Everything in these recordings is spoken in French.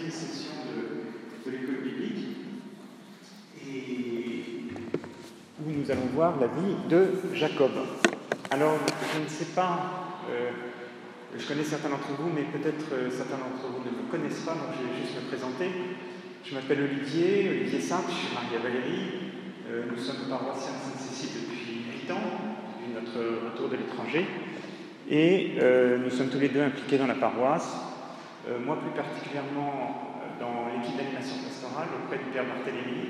quatrième session de l'école biblique, et où nous allons voir la vie de Jacob. Alors, je ne sais pas, je connais certains d'entre vous, mais peut-être certains d'entre vous ne me connaissent pas, donc je vais juste me présenter. Je m'appelle Olivier Saint, je suis marié à Valérie. Nous sommes paroissiens de Sainte-Cécile depuis 8 ans, depuis notre retour de l'étranger. Et nous sommes tous les deux impliqués dans la paroisse. Moi, plus particulièrement dans l'équipe d'animation pastorale auprès du Père Barthélemy,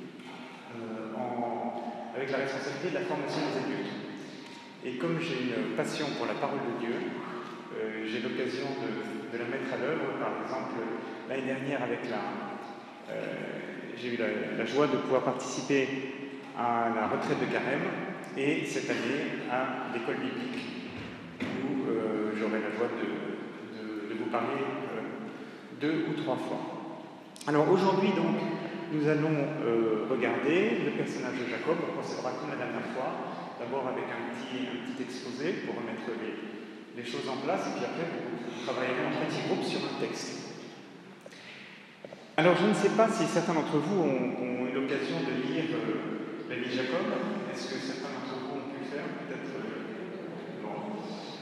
avec la responsabilité de la formation des adultes. Et comme j'ai une passion pour la parole de Dieu, j'ai l'occasion de la mettre à l'œuvre. Par exemple, l'année dernière, j'ai eu la joie de pouvoir participer à la retraite de Carême, et cette année à l'école biblique, où j'aurai la joie de vous parler 2 ou 3 fois. Alors aujourd'hui, donc, nous allons regarder le personnage de Jacob. On procédera comme la dernière fois, d'abord avec un petit exposé pour remettre les choses en place, et puis après, vous travaillerez en petit groupe sur un texte. Alors, je ne sais pas si certains d'entre vous ont eu l'occasion de lire la vie de Jacob. Est-ce que certains d'entre vous ont pu le faire? Peut-être non.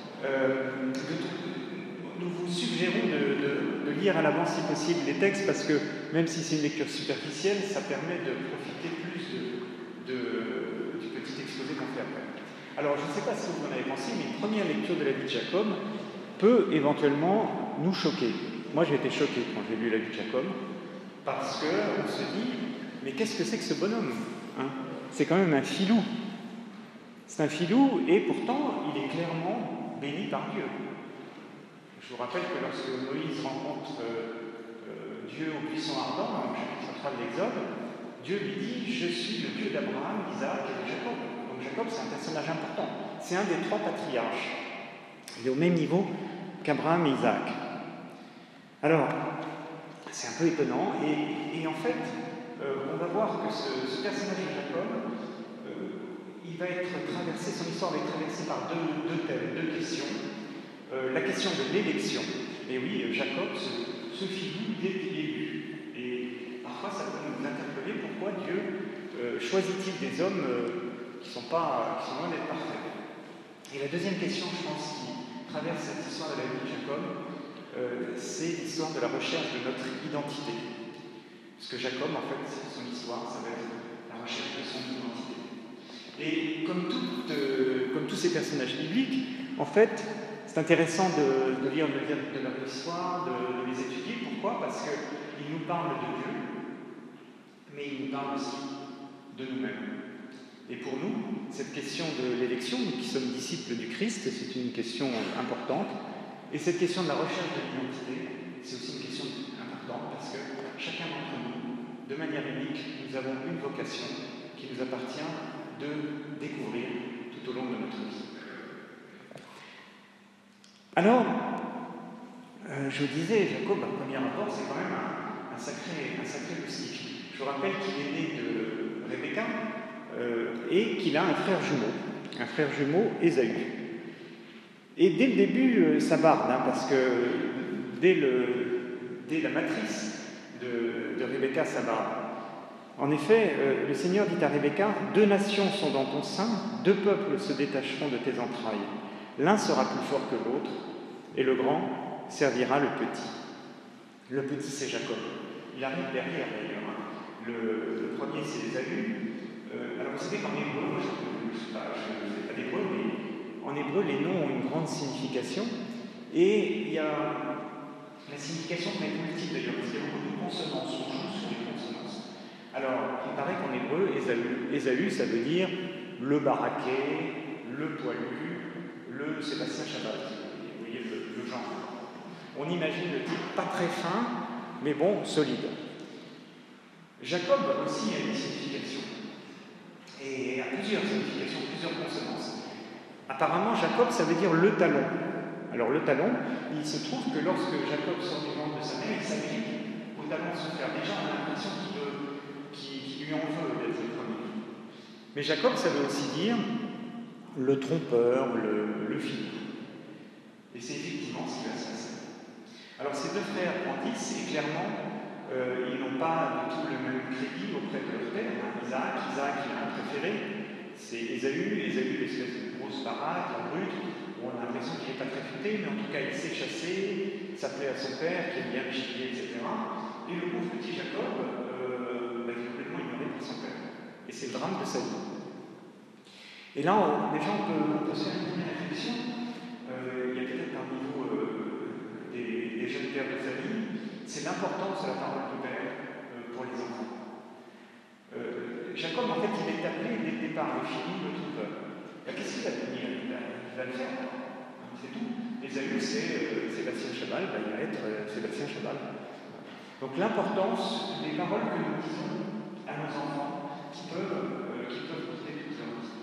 Nous vous suggérons de lire à l'avance, si possible, les textes, parce que même si c'est une lecture superficielle, ça permet de profiter plus du petit exposé qu'on fait après. Alors, je ne sais pas si vous en avez pensé, mais une première lecture de la vie de Jacob peut éventuellement nous choquer. Moi, j'ai été choqué quand j'ai lu la vie de Jacob, parce qu'on se dit, mais qu'est-ce que c'est que ce bonhomme, hein? C'est quand même un filou. C'est un filou, et pourtant, il est clairement béni par Dieu. Je vous rappelle que lorsque Moïse rencontre Dieu au buisson ardent, dans le chapitre central de l'Exode, Dieu lui dit « Je suis le Dieu d'Abraham, d'Isaac et de Jacob ». Donc Jacob, c'est un personnage important. C'est un des 3 patriarches. Il est au même niveau qu'Abraham et Isaac. Alors, c'est un peu étonnant, et en fait, on va voir que ce personnage de Jacob, il va être traversé, son histoire va être traversée par deux thèmes, 2 questions. La question de l'élection. Et oui, Jacob se figure dès qu'il est élu. Et parfois, ça peut nous interpeller, pourquoi Dieu choisit-il des hommes qui sont loin d'être parfaits. Et la deuxième question, je pense, qui traverse cette histoire de la vie de Jacob, c'est l'histoire de la recherche de notre identité. Parce que Jacob, en fait, son histoire, ça va être la recherche de son identité. Et comme tous ces personnages bibliques, en fait, c'est intéressant de lire de leur histoire, de les étudier. Pourquoi? Parce qu'ils nous parlent de Dieu, mais ils nous parlent aussi de nous-mêmes. Et pour nous, cette question de l'élection, nous qui sommes disciples du Christ, c'est une question importante. Et cette question de la recherche de l'identité, c'est aussi une question importante, parce que chacun d'entre nous, de manière unique, nous avons une vocation qui nous appartient de découvrir tout au long de notre vie. Alors, je vous disais, Jacob, à premier abord, c'est quand même un sacré moustique. Je vous rappelle qu'il est né de Rebecca et qu'il a un frère jumeau, Ésaü. Et dès le début, ça barde, parce que dès la matrice de Rebecca, ça barde. En effet, le Seigneur dit à Rebecca, « 2 nations sont dans ton sein, 2 peuples se détacheront de tes entrailles. L'un sera plus fort que l'autre, et le grand servira le petit. » Le petit, c'est Jacob. Il arrive derrière, d'ailleurs. Le premier, c'est Ésaü. Alors, vous savez qu'en hébreu, je ne sais pas d'hébreu, mais en hébreu, les noms ont une grande signification. Et il y a la signification peut être multiple, d'ailleurs, parce qu'il y a beaucoup de consonances. On joue sur les consonances. Alors, il paraît qu'en hébreu, Ésaü, ça veut dire le baraqué, le poilu, le Sébastien Chabat. Vous voyez le genre. On imagine le type pas très fin, mais bon, solide. Jacob aussi a une signification. Et a plusieurs significations, plusieurs consonances. Apparemment, Jacob, ça veut dire le talon. Alors, le talon, il se trouve que lorsque Jacob sort du ventre de sa mère, il s'agrippe au talon de son frère. Déjà, on a l'impression qu'il lui en veut d'être le premier. Mais Jacob, ça veut aussi dire le trompeur, le filou. Et c'est effectivement ce qui va se passer. Alors ces deux frères grandissent et clairement, ils n'ont pas du tout le même crédit auprès de leur père. Isaac, il a un préféré, c'est Ésaü. Ésaü, l'espèce de grosse baraque, en brut, où on a l'impression qu'il n'est pas très futé, mais en tout cas il sait chasser, ça plaît à son père, qui aime bien le gibier, etc. Et le pauvre petit Jacob, il est complètement ignoré par son père. Et c'est le drame de sa vie. Et là, déjà, on peut se faire une première réflexion. Il y a peut-être parmi vous des jeunes pères de famille, c'est l'importance de la parole du père pour les enfants. Jacob, en fait, il est appelé dès le départ, le fils de trouveur. Qu'est-ce qu'il va devenir? Il va le faire, c'est tout. Ésaü, c'est Sébastien Chabal, il va être Sébastien Chabal. Donc l'importance des paroles que nous disons à nos enfants qui peuvent porter toute leur vie.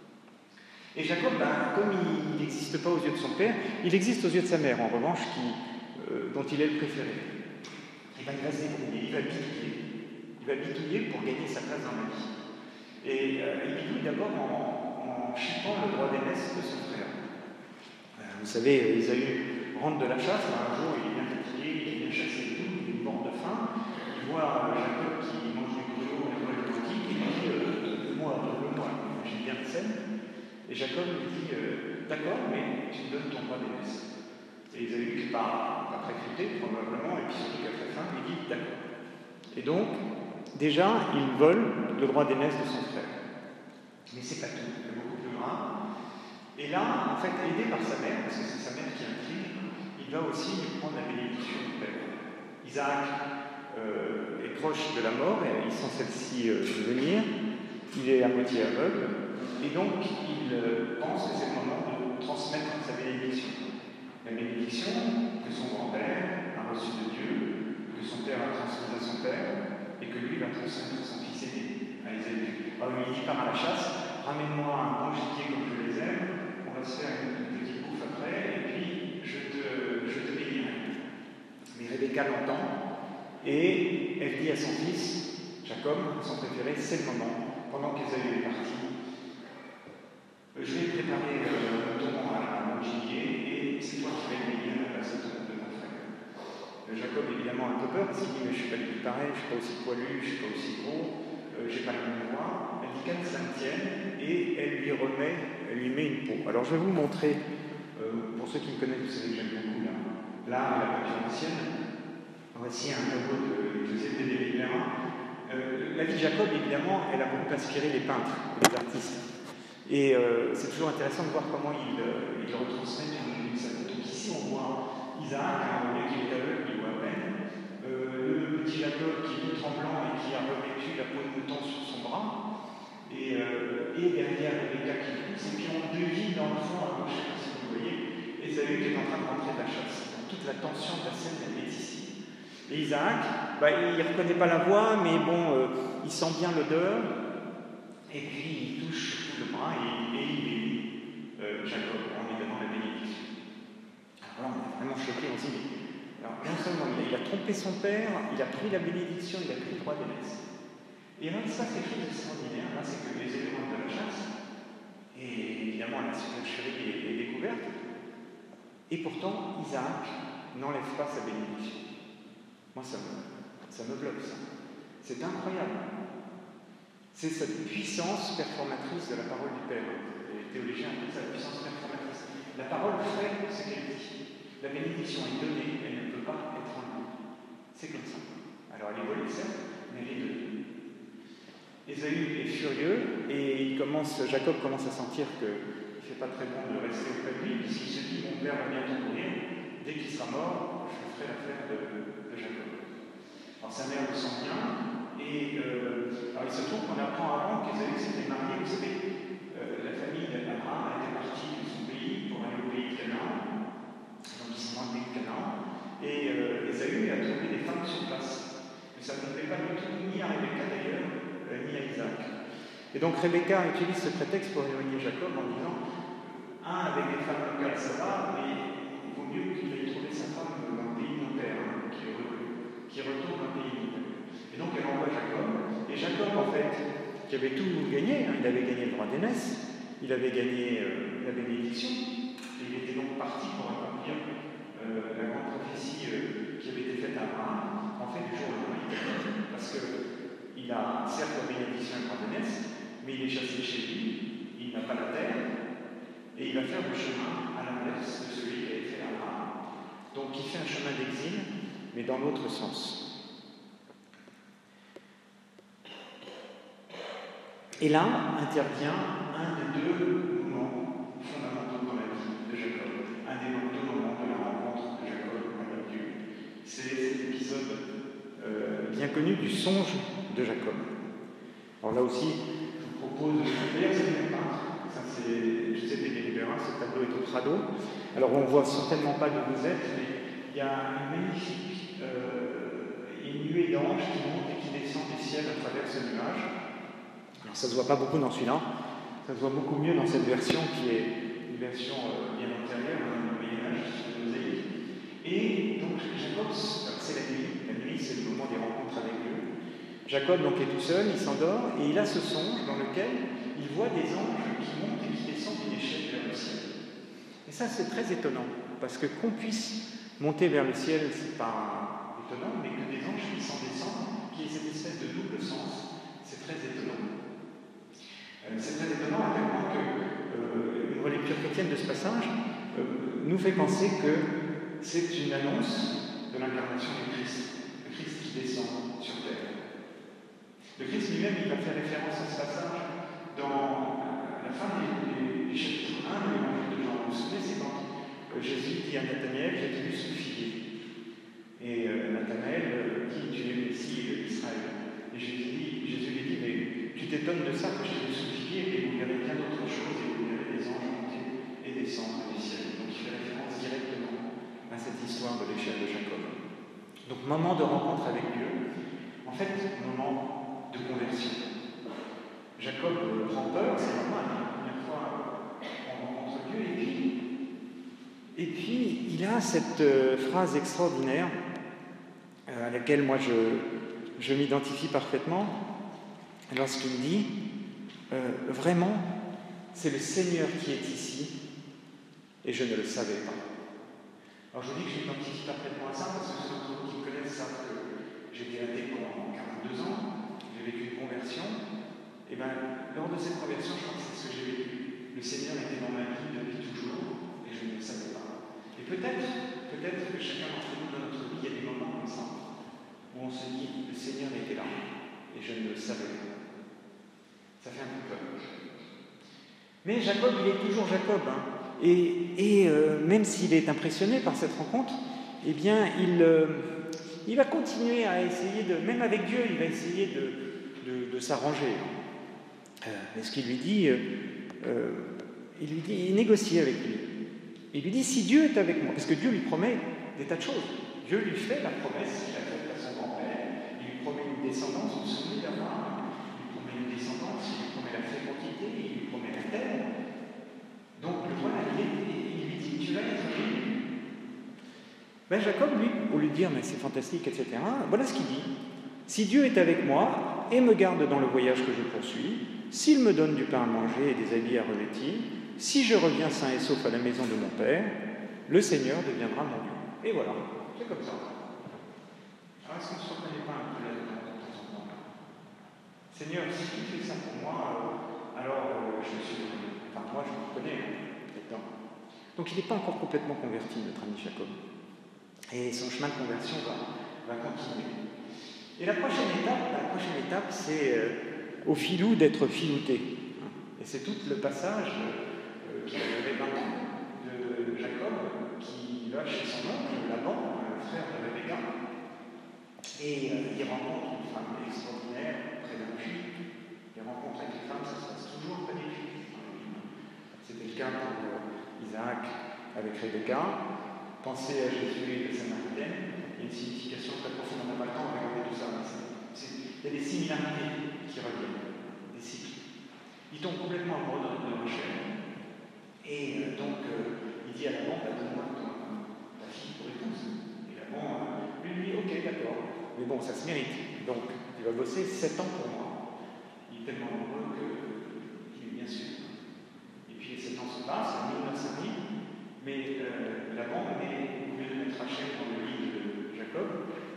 Et Jacob, comme il n'existe pas aux yeux de son père, il existe aux yeux de sa mère, en revanche, dont il est le préféré. Il va se débrouiller, il va bidouiller. Il va bidouiller pour gagner sa place dans la vie. Et il bidouille d'abord en chipant le droit d'aînesse de son frère. Vous savez, Ésaü rentre de la chasse, un jour il est bien fatigué, il est bien chassé et tout, il est mort de faim, il voit Jacob qui mange du gruau, il voit le cantique, et il dit donne-moi, j'aime bien la scène. Et Jacob lui dit d'accord, mais tu me donnes ton droit d'aînesse. Et Ésaü, qui n'est pas très futé, probablement, et puis surtout qui a très faim, lui dit d'accord. Et donc, déjà, il vole le droit d'aînesse de son frère. Mais c'est pas tout, c'est beaucoup plus grave. Et là, en fait, aidé par sa mère, parce que c'est sa mère qui intrigue, il va aussi lui prendre la bénédiction du père. Isaac est proche de la mort, et il sent celle-ci venir. Il est à moitié aveugle, et donc il pense que c'est le moment de transmettre sa bénédiction. La bénédiction que son grand-père a reçue de Dieu, que son père a transmise à son père, et que lui va transmettre à son fils aîné, à Ésaü. Alors il part à la chasse, ramène-moi un bon gibier comme je les aime, on va se faire une petite bouffe après, et puis je te bénirai. Mais Rebecca l'entend, et elle dit à son fils, Jacob, son préféré, c'est le moment, pendant qu'Ésaü est parti, je vais préparer ton à mon gibier, et c'est toi qui vas bénir à la place de mon frère. Jacob, évidemment, a un peu peur, parce qu'il dit, mais je ne suis pas du tout pareil, je ne suis pas aussi poilu, je ne suis pas aussi gros, je n'ai pas la même voix. Elle dit qu'elle ça me tienne, et elle lui met une peau. Alors je vais vous montrer, pour ceux qui me connaissent, vous savez que j'aime beaucoup l'art et la peinture ancienne. Voici un tableau de Joseph de Rivera. La vie de Jacob, évidemment, elle a beaucoup inspiré les peintres, les artistes. Et c'est toujours intéressant de voir comment il retransmet une scène. Donc ici, on voit Isaac, qui est aveugle, il voit à peine. Le petit Jacob qui est tout tremblant et qui a revêtu la peau de mouton sur son bras. Et derrière Rebecca qui pousse. Et puis on devine dans le fond, à gauche, je ne sais pas si vous voyez, Ésaü qui est en train de rentrer de la chasse. Donc, toute la tension de la scène, elle est ici. Et Isaac, il ne reconnaît pas la voix, mais bon, il sent bien l'odeur. Et puis il touche le bras et il bénit Jacob en lui donnant la bénédiction. Alors là, on est vraiment choqué, on se dit, alors non seulement il a trompé son père, il a pris la bénédiction, il a pris le droit d'aînesse. Et là, il se passe quelque chose d'extraordinaire, là, c'est que les éléments de la chasse, et évidemment la supercherie est découverte, et pourtant Isaac n'enlève pas sa bénédiction. Moi, ça me bloque, ça. C'est incroyable. C'est cette puissance performatrice de la parole du Père. Les théologiens appellent ça la puissance performatrice. La parole fait ce qu'elle dit. La bénédiction est donnée, elle ne peut pas être enlevée. C'est comme ça. Alors elle est volée, certes, mais elle est donnée. Ésaü est furieux et Jacob commence à sentir qu'il ne fait pas très bon de rester auprès de lui, puisqu'il se dit mon père va bientôt mourir, dès qu'il sera mort, je ferai l'affaire de Jacob. Alors sa mère le sent bien. Et alors il se trouve qu'on apprend avant qu'Ésaü s'était marié, vous savez, la famille d'Abraham était partie de son pays pour aller au pays de Canaan, donc ils sont dans le pays de Canaan, et Ésaü a trouvé des femmes sur place. Mais ça ne plaît pas du tout ni à Rebecca d'ailleurs, ni à Isaac. Et donc Rebecca utilise ce prétexte pour éloigner Jacob en disant avec des femmes locales ça va, mais il vaut mieux qu'il aille trouver sa femme dans le pays de mon père, qui retourne dans le pays de mon père. Et donc elle envoie Jacob, et Jacob en fait, qui avait tout gagné, il avait gagné le droit d'aînesse, il avait gagné la bénédiction, et il était donc parti pour accomplir la grande prophétie qui avait été faite à Abraham, en fait, du jour au lendemain, il est mort. Parce qu'il a certes la bénédiction et la grandesse, mais il est chassé chez lui, il n'a pas la terre, et il va faire le chemin à l'inverse de celui qui a été fait à Abraham. Donc il fait un chemin d'exil, mais dans l'autre sens. Et là intervient un des deux moments fondamentaux dans la vie de Jacob, un des deux moments de la rencontre de Jacob avec Dieu. C'est cet épisode bien connu du songe de Jacob. Alors là aussi, je vous propose, d'ailleurs c'est une peintre, ça c'est Giuseppe De Libera, ce tableau est au Prado. Alors on ne voit certainement pas d'où vous êtes, mais il y a une magnifique nuée d'anges qui montent et qui descendent du ciel à travers ce nuage. Alors ça ne se voit pas beaucoup dans celui-là, ça se voit beaucoup mieux dans cette version qui est une version bien antérieure, au Moyen-Âge, sur le mosaïque. Et donc Jacob, c'est la nuit c'est le moment des rencontres avec Dieu. Jacob donc est tout seul, il s'endort et il a ce songe dans lequel il voit des anges qui montent et qui descendent d'une échelle vers le ciel. Et ça c'est très étonnant, parce que qu'on puisse monter vers le ciel, c'est pas étonnant, mais que des anges puissent en descendre, qui ait cette espèce de double sens, c'est très étonnant. C'est très étonnant à tel point qu'une relecture chrétienne de ce passage nous fait penser que c'est une annonce de l'incarnation du Christ, le Christ qui descend sur terre. Le Christ lui-même, il va faire référence à ce passage dans la fin du chapitre 1 de l'évangile de Jean. Vous vous souvenez, c'est quand Jésus dit à Nathanaël, j'ai vu sous figuier. Et Nathanaël dit, tu es le Messie d'Israël. Et Jésus lui dit, mais tu t'étonnes de ça que je t'ai vu sous figuier, et vous verrez bien d'autres choses, et vous verrez des anges monter et descendre du ciel. Donc il fait référence directement à cette histoire de l'échelle de Jacob. Donc moment de rencontre avec Dieu, en fait, moment de conversion. Jacob prend peur, c'est normal, la première fois on rencontre Dieu, et puis il a cette phrase extraordinaire à laquelle moi je m'identifie parfaitement lorsqu'il dit vraiment, c'est le Seigneur qui est ici et je ne le savais pas. Alors je vous dis que je m'identifie parfaitement à ça parce que ceux d'entre vous qui me connaissent savent que j'ai été athée pendant 42 ans, j'ai vécu une conversion, et bien lors de cette conversion, je crois que c'est ce que j'ai vécu. Le Seigneur était dans ma vie depuis toujours et je ne le savais pas. Et peut-être que chacun d'entre nous dans notre vie, il y a des moments comme ça où on se dit, le Seigneur était là et je ne le savais pas. Ça fait un peu peur. Mais Jacob, il est toujours Jacob. Et même s'il est impressionné par cette rencontre, eh bien, il va continuer à essayer même avec Dieu, il va essayer de s'arranger. Et ce qu'il lui dit, il négocie avec lui. Il lui dit, si Dieu est avec moi, parce que Dieu lui promet des tas de choses. Dieu lui fait la promesse qu'il a faite à son grand-père, il lui promet une descendance, vous vous souvenez d'Abraham, il lui promet une descendance, il lui promet la fécondité, il lui promet la terre. Donc voilà, il lui dit, tu vas être béni. Ben Jacob, lui, au lieu de dire, mais c'est fantastique, etc., voilà ce qu'il dit. Si Dieu est avec moi et me garde dans le voyage que je poursuis, s'il me donne du pain à manger et des habits à revêtir, si je reviens sain et sauf à la maison de mon Père, le Seigneur deviendra mon Dieu. Et voilà, c'est comme ça. Alors est-ce qu'on ne se reconnaît pas un peu là-dedans de temps en temps là? Seigneur, si tu fais ça pour moi, alors je suis reconnu. Enfin, moi je me reconnais là-dedans. Donc il n'est pas encore complètement converti, notre ami Jacob. Et son chemin de conversion va continuer. Et la prochaine étape, c'est au filou d'être filouté. Et c'est tout le passage qui avait 20 ans de Jacob qui va chez son oncle, Laban, le frère de Rebecca, et il rencontre une femme extraordinaire près d'un puits. Les rencontres avec les femmes, ça se passe toujours près des puits. C'était le cas pour Isaac avec Rebecca. Pensez à Jésus et la Samaritaine, il y a une signification très profonde, on n'a pas le temps de regarder tout ça, mais il y a des similarités qui reviennent, des cycles. Il tombe complètement amoureux de Rachel, et donc il dit à Laban, donne-moi ta fille pour épouse. Et Laban lui dit, ok, d'accord, mais bon, ça se mérite, donc tu vas bosser 7 ans pour moi. Il est tellement amoureux qu'il est bien sûr. Et puis les 7 ans se passent, 1900 arrive, mais Laban met au lieu de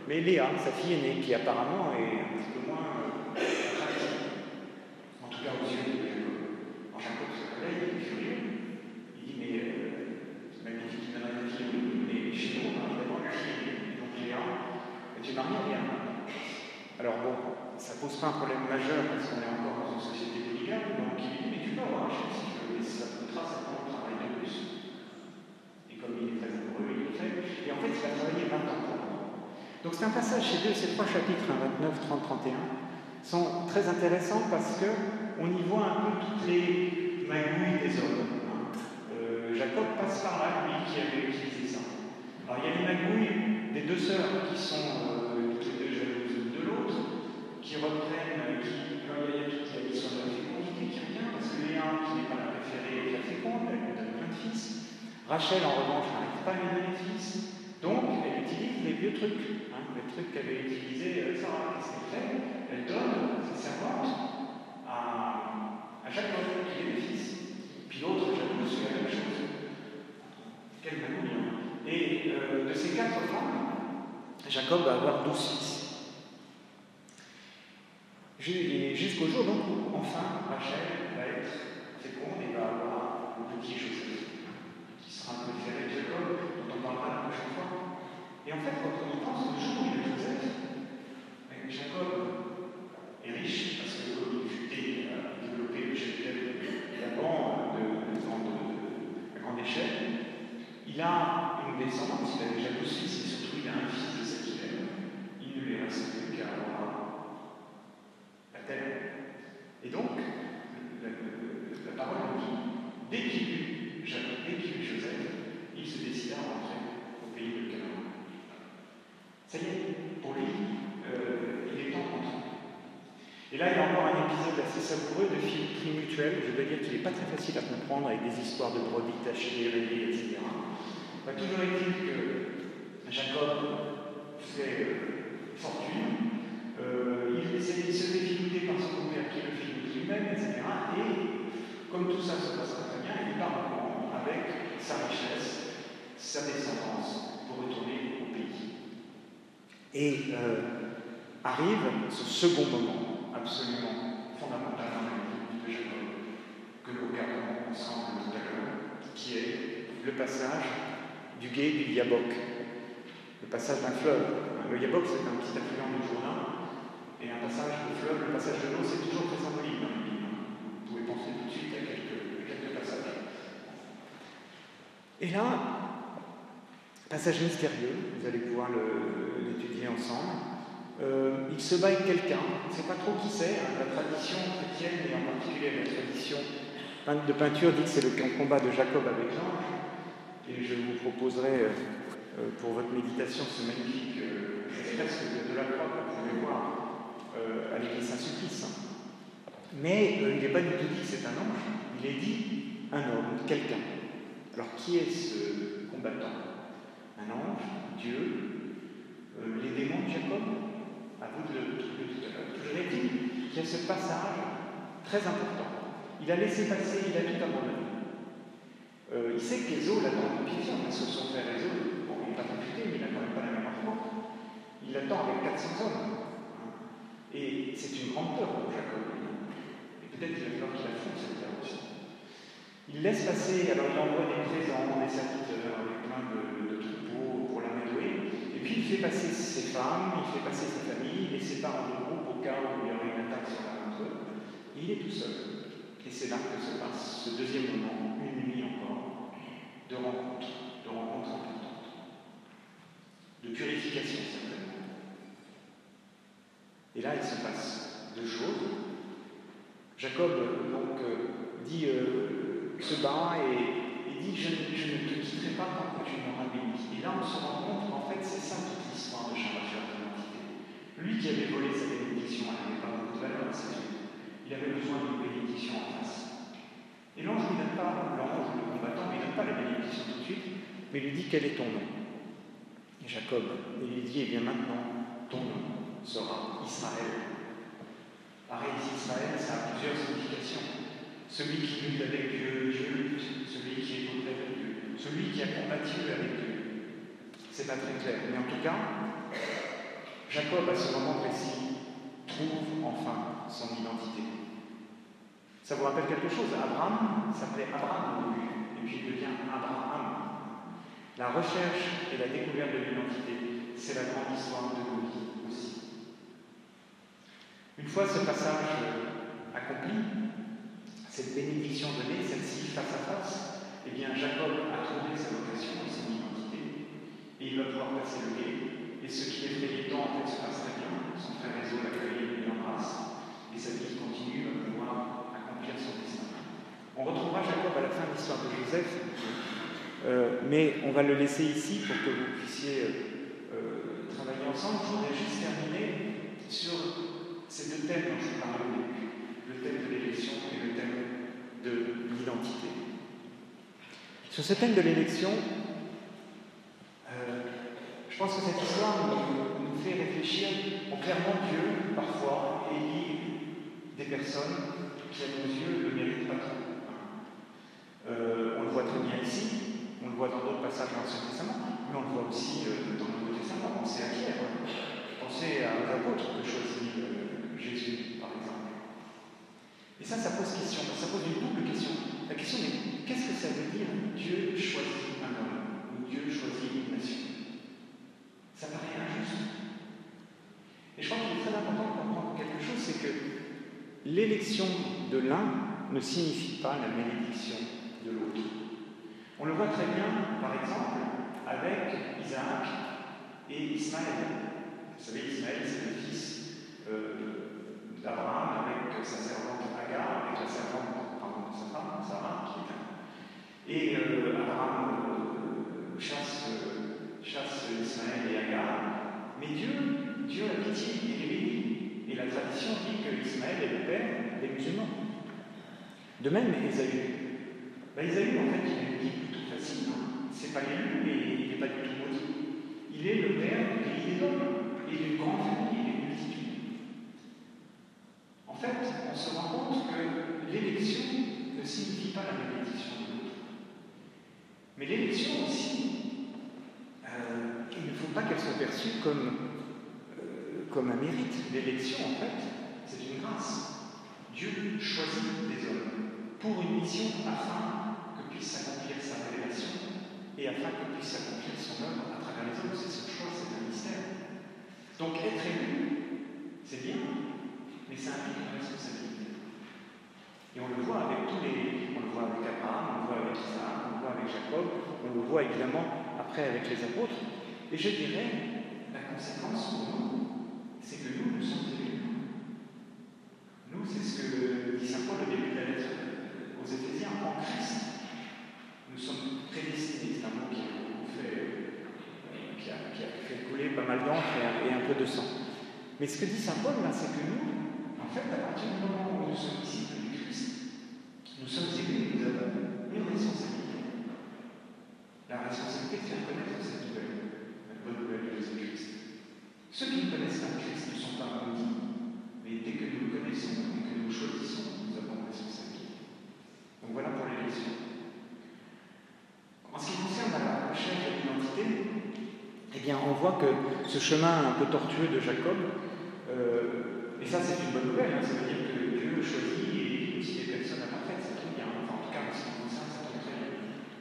Mais Léa, sa fille aînée, qui apparemment est un petit peu moins attractive, en tout cas aux yeux de Jacob. En Jacob se réveille, il est furieux. Il dit, mais c'est magnifique, il donnerait ta fille, oui, mais chez nous, évidemment, la fille aînée. Donc Léa, tu es mariée à Léa. Alors bon, ça pose pas un problème majeur parce qu'on est encore dans une société polygame, donc il dit, mais tu peux avoir un chef si tu veux, mais ça coûtera certainement de travail de plus. Et comme il est très amoureux, il le fait. Et en fait, il va travailler 20 ans pour lui. Donc c'est un passage chez ces 3 chapitres, 29, 30, 31, sont très intéressants parce qu'on y voit un peu toutes les magouilles des hommes. Jacob passe par là, lui qui avait utilisé ça. Alors il y a les magouilles des 2 sœurs qui sont toutes les 2 jalouses de l'autre, qui reprennent, quand il y a toute la question de la fécondité qui revient, parce que Léa, qui n'est pas la préférée, est la féconde, elle lui donne plein de fils. Rachel, en revanche, n'arrive pas à lui donner de fils. Donc, elle utilise les vieux trucs, les trucs qu'avait utilisé Sarah. Qu'est-ce qu'elle fait? Elle donne ses servantes à Jacob, qui est des fils. Puis l'autre, Jacob, c'est la même chose. Quelle magouille. Et de ces 4 femmes, Jacob va avoir 12 fils. Jusqu'au jour donc où, enfin, Rachel va être féconde et va avoir le petit Joseph, qui sera préféré de Jacob, dont on parlera la prochaine fois. Et en fait, quand on y pense, le jour où il y a Joseph, Jacob est riche, parce que comme il fut développé le cheptel et la grande échelle, il a une descendance, il a déjà 12 fils, et surtout il a un fils de cette qu'il aime. Il ne lui reste plus qu'à avoir la terre. Et donc, la parole dit, dès qu'il eut Joseph, il se décida à rentrer au pays de Canaan. Ça y est, pour lui, il est temps de rentrer. Et là, il y a encore un épisode assez savoureux de filouterie mutuelle. Je dois dire qu'il n'est pas très facile à comprendre avec des histoires de brebis tachées, rayées, etc. Toujours est-il que Jacob fait fortune, il se fait filouter par son père qui le filoute lui-même, etc. Et comme tout ça se passe très bien, il part en courant avec sa richesse, sa descendance, pour retourner au pays. Et arrive ce second moment absolument fondamental dans la vie de Jacob, que nous regardons ensemble tout à l'heure, qui est le passage du Gué du Yabok, le passage d'un fleuve. Le Yabok, c'est un petit affluent du Jourdain, et un passage de fleuve, le passage de l'eau, c'est toujours très symbolique dans la Bible. Vous pouvez penser tout de suite à quelques passages. Et là, passage mystérieux, vous allez pouvoir l'étudier ensemble. Il se bat avec quelqu'un, on ne sait pas trop qui c'est, la tradition chrétienne, et en particulier la tradition de peinture, dit que c'est le combat de Jacob avec l'ange. Et je vous proposerai pour votre méditation ce magnifique fresque de la croix que vous pouvez voir à l'église Saint-Sulpice. Mais il n'est pas du tout dit que c'est un ange, il est dit un homme, quelqu'un. Alors qui est ce combattant? Un ange, Dieu, les démons de Jacob? À vous de le trouver tout à l'heure. Toujours est-il qu'il y a ce passage très important. Il a laissé passer, il a tout abandonné. Il sait qu'Ésaü l'attend de pied parce que son frère Ésaü, bon, il n'est pas compliqué, mais il n'a quand même pas la même foi. Il l'attend avec 400 hommes. Et c'est une grande peur pour Jacob. Et peut-être qu'il va falloir qu'il affronte cette peur aussi. Il laisse passer, alors il envoie des présents, des serviteurs avec plein de troupeaux pour l'amadouer. Et puis il fait passer ses femmes, il fait passer sa famille, il les sépare en 2 groupes au cas où il y aurait une attaque sur la montre. Et il est tout seul. Et c'est là que se passe ce deuxième moment, une nuit encore, de rencontre importante, de purification certainement. Et là, il se passe 2 choses. Jacob donc dit, se bat et dit je ne te quitterai pas tant que tu m'auras béni. Et là, on se rend compte qu'en fait, c'est ça toute l'histoire de Charles d'identité. Lui qui avait volé sa bénédiction, elle n'avait pas beaucoup de valeur à ses yeux. Il avait besoin d'une bénédiction en face. Et l'ange ne lui donne pas, l'ange, le combattant, ne lui donne pas la bénédiction tout de suite, mais lui dit quel est ton nom. Et Jacob, il lui dit, eh bien maintenant, ton nom sera Israël. Pareil, Israël, ça a plusieurs significations. Celui qui lutte avec Dieu, Dieu lutte. Celui qui est auprès de Dieu. Celui qui a combattu avec Dieu. C'est pas très clair. Mais en tout cas, Jacob, à ce moment précis, trouve enfin son identité. Ça vous rappelle quelque chose? Abraham s'appelait Abraham au début, et puis il devient Abraham. La recherche et la découverte de l'identité, c'est la grande histoire de nos vies aussi. Une fois ce passage accompli, cette bénédiction donnée, celle-ci face à face, eh bien Jacob a trouvé sa vocation et son identité, et il va pouvoir passer le gué, et ce qui est fait tant en fait se passe très bien. Son frère Ésaü l'accueille et l'embrasse, et sa vie continue, va pouvoir accomplir son destin. On retrouvera Jacob à la fin de l'histoire de Joseph, mais on va le laisser ici pour que vous puissiez travailler ensemble. Je voudrais juste terminer sur ces deux thèmes dont je vous parlais au début, le thème de l'élection et le thème de l'identité. Sur ce thème de l'élection, je pense que cette histoire nous fait réfléchir au clairement Dieu, parfois, élit des personnes qui, à nos yeux, ne le méritent pas trop. On le voit très bien ici, on le voit dans d'autres passages de l'Ancien Testament, mais on le voit aussi dans le Nouveau Testament. Pensez à Pierre, pensez aux apôtres que choisit Jésus, par exemple. Et ça pose question, ça pose une double question. La question est, qu'est-ce que ça veut dire Dieu choisit un homme, ou Dieu choisit une nation? Ça paraît injuste. Et je crois qu'il est très important de comprendre quelque chose, c'est que l'élection de l'un ne signifie pas la malédiction de l'autre. On le voit très bien, par exemple, avec Isaac et Ismaël. Vous savez, Ismaël, c'est le fils d'Abraham avec sa servante Agar, avec la servante de sa femme, Sarah, qui est là. Et Abraham chasse Ismaël et Agar, mais Dieu a pitié, il les bénit. Et la tradition dit que Ismaël est le père des musulmans. De même, Ésaü. Ésaü, en fait, il a une vie plutôt facile. C'est pas l'élu, mais il n'est pas du tout maudit. Il est le père du pays des hommes, et d'une grande famille, et d'une multitude. En fait, on se rend compte que l'élection ne signifie pas la bénédiction de l'autre. Mais l'élection aussi, il ne faut pas qu'elle soit perçue comme un mérite. L'élection, en fait, c'est une grâce. Dieu choisit des hommes pour une mission afin que puisse s'accomplir sa révélation et afin que puisse s'accomplir son œuvre à travers les hommes. C'est son choix, c'est un mystère. Donc être élu, c'est bien, mais ça implique une responsabilité. Et on le voit avec on le voit avec Abraham, on le voit avec Isaac, on le voit avec Jacob, on le voit évidemment après avec les apôtres. Et je dirais, la conséquence pour nous, c'est que nous sommes élus. Nous, c'est ce que dit Saint Paul au début de la lettre aux Éphésiens, en Christ. Nous sommes prédestinés, c'est un mot qui a fait couler pas mal d'encre et un peu de sang. Mais ce que dit Saint Paul, là, c'est que nous, en fait, à partir du moment où nous sommes disciples du Christ, nous sommes élus et nous avons une responsabilité. La responsabilité de faire connaître cette nouvelle, la bonne nouvelle de Jésus-Christ. Ceux qui ne connaissent pas Christ ne sont pas maudits, mais dès que nous le connaissons et que nous le choisissons, nous avons une responsabilité. Donc voilà pour l'élection. En ce qui concerne la recherche de l'identité, eh bien, on voit que ce chemin un peu tortueux de Jacob, et ça c'est une bonne nouvelle, ça veut dire que Dieu choisit et élit aussi des personnes imparfaites, c'est très bien. Enfin, en tout cas, en ce qui concerne, c'est très bien.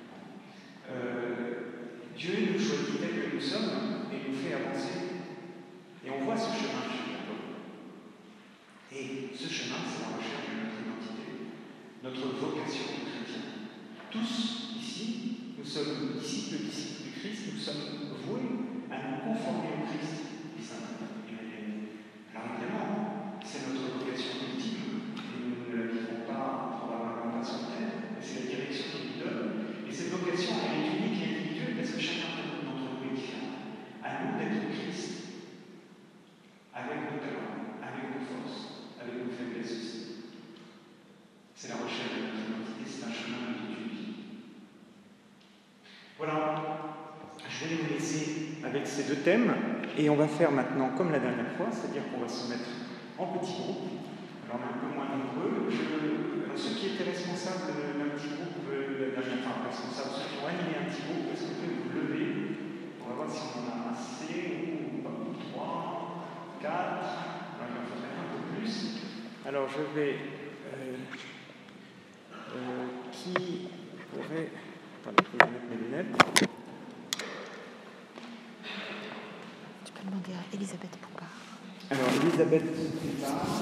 Dieu nous choisit tel que nous sommes et nous fait avancer. Et on voit ce chemin chez Jacob. Et ce chemin, c'est la recherche de notre identité, notre vocation de chrétien. Tous ici, nous sommes disciples du Christ, nous sommes voués à nous conformer au Christ, dit saint Emmanuel. Alors évidemment, c'est notre vocation ultime, et nous ne la vivrons pas probablement pas sur terre, mais c'est la direction qu'il nous donne. Et cette vocation, elle est unique et individuelle parce que chacun d'entre nous est différent. À nous d'être Christ. Avec nos talents, avec nos forces, avec nos faiblesses aussi. C'est la recherche de notre identité, c'est un chemin de toute une vie. Voilà, je vais vous laisser avec ces deux thèmes, et on va faire maintenant comme la dernière fois, c'est-à-dire qu'on va se mettre en petits groupes. Alors on est un peu moins nombreux. Ceux qui étaient responsables d'un petit groupe, ceux qui ont animé un petit groupe, est-ce que vous pouvez vous lever? On va voir si on en a assez, ou pas, ou trois. Alors je vais... qui pourrait... Attendez, je vais mettre mes lunettes. Tu peux demander à Elisabeth Poupard. Alors Elisabeth Poupard...